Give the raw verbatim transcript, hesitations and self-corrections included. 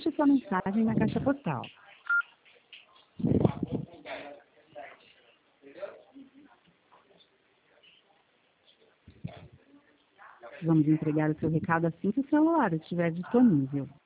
Deixe sua mensagem na caixa postal. Vamos entregar o seu recado assim que o celular estiver disponível.